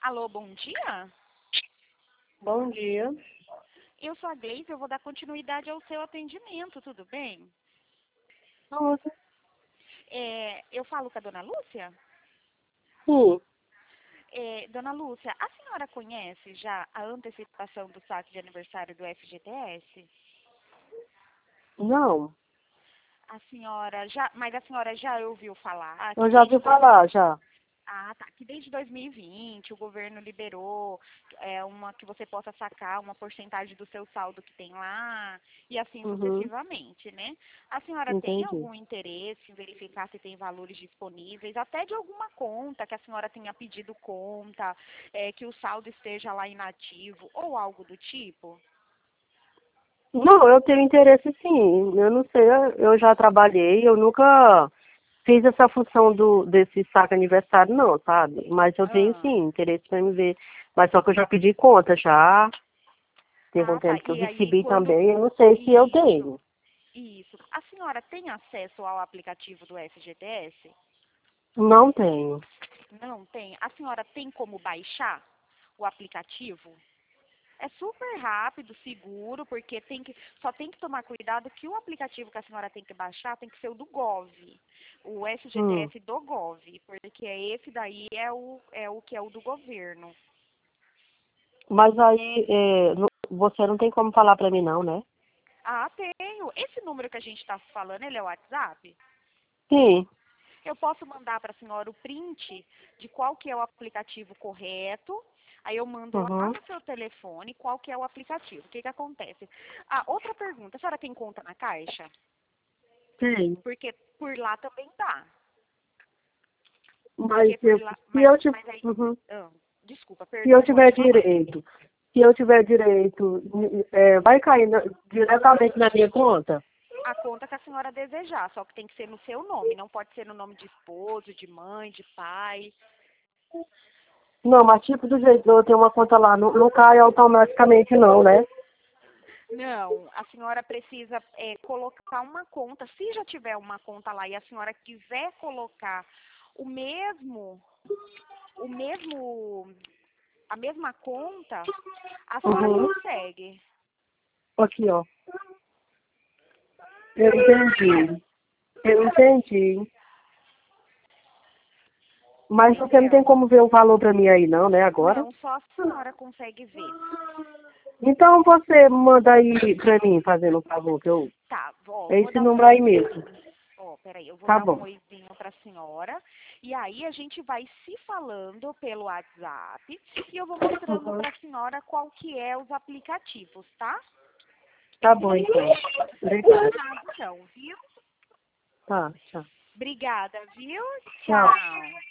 Alô, bom dia? Bom dia. Eu sou a Gleice, eu vou dar continuidade ao seu atendimento, tudo bem? Nossa, Eu falo com a dona Lúcia? sim. Dona Lúcia, a senhora conhece já a antecipação do saque de aniversário do FGTS? Não, Mas a senhora já ouviu falar que eu já ouvi falar, já. que desde 2020 o governo liberou uma que você possa sacar uma porcentagem do seu saldo que tem lá e assim Uhum, sucessivamente, né? A senhora tem entendi. algum interesse em verificar se tem valores disponíveis, até de alguma conta que a senhora tenha pedido conta, que o saldo esteja lá inativo ou algo do tipo? Não, eu tenho interesse sim. Eu não sei, eu já trabalhei, eu nunca fiz essa função desse saco aniversário, não, sabe? Mas eu tenho Ah, sim interesse para me ver. Mas só que eu já pedi conta, já. Teve um tá. tempo que eu E aí, recebi quando. também, eu não sei se eu Isso, tenho. isso. A senhora tem acesso ao aplicativo do FGTS? Não tenho. Não tem. A senhora tem como baixar o aplicativo? É super rápido, seguro, porque só tem que tomar cuidado que o aplicativo que a senhora tem que baixar tem que ser o do Gov, o Hum. FGTS do Gov, porque esse daí é o que é o do governo. Mas aí, você não tem como falar para mim não, né? Ah, tenho. Esse número que a gente está falando, ele é o WhatsApp? Sim. Eu posso mandar para a senhora o print de qual que é o aplicativo correto. Aí eu mando lá Uhum. no seu telefone qual que é o aplicativo. O que que acontece? Ah, outra pergunta. A senhora tem conta na Caixa? Tem. Porque por lá também dá. Mas Porque por lá... se eu tiver, Mas aí... uhum. ah, desculpa, Se eu perdão, tiver pode falar. direito, vai cair diretamente na minha conta? A conta que a senhora desejar, só que tem que ser no seu nome. Não pode ser no nome de esposo, de mãe, de pai. Não, mas tipo do jeito que eu tenho uma conta lá, não cai automaticamente não, né? Não, a senhora precisa colocar uma conta. Se já tiver uma conta lá e a senhora quiser colocar o mesmo, o mesmo, a mesma conta, a senhora Uhum. consegue. Aqui, ó. Eu entendi. Eu entendi. Mas você não tem Entendeu? como ver o valor pra mim aí não, né, agora? Não, só a senhora consegue ver. Então você manda aí pra mim, fazendo um favor, que eu... Tá, ó, É vou esse dar um número aí oizinho. mesmo. Ó, peraí, eu vou Tá dar um bom. oizinho pra senhora. E aí a gente vai se falando pelo WhatsApp e eu vou mostrando Uhum. pra senhora qual que é os aplicativos, tá? Tá bom, então. Obrigada. Combinado então, viu? Tá, tchau. Obrigada, viu? Tchau. Tchau.